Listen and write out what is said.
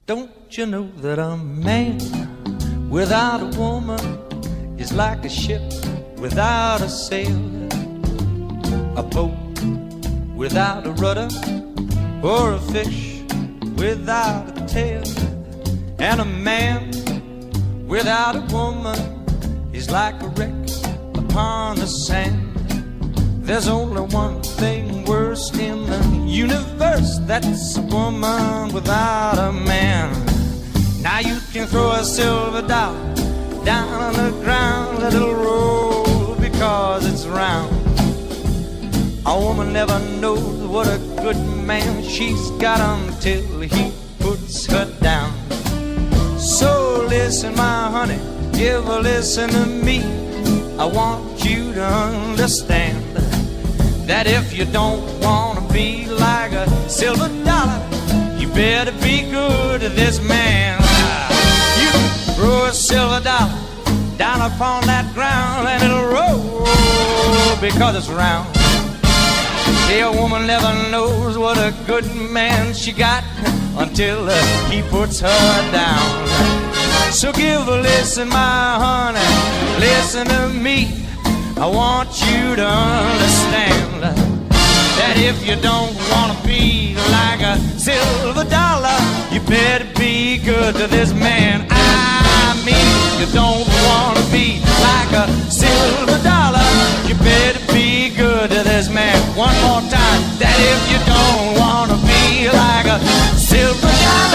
Don't you know that a man without a woman is like a ship without a sail, a boat without a rudder, or a fish without a tail? And a man without a woman is like a wreck upon the sand. There's only one thing worse in the universe, that's a woman without a man. Now you can throw a silver dollar down on the ground, let it roll because it's round. A woman never knows what a good man she's got until he puts her down. So listen, my honey, give a listen to me. I want you to understand that if you don't want to be like a silver dollar, you better be good to this man. You throw a silver dollar down upon that ground and it'll roll because it's round. See, a woman never knows what a good man she got until he puts her down. So give a listen, my honey, listen to me. I want you to understand that if you don't want to be like a silver dollar, you better be good to this man. I mean, you don't want to be like a silver dollar, you better be good to this man. One more time, that if you don't want to be like a silver dollar,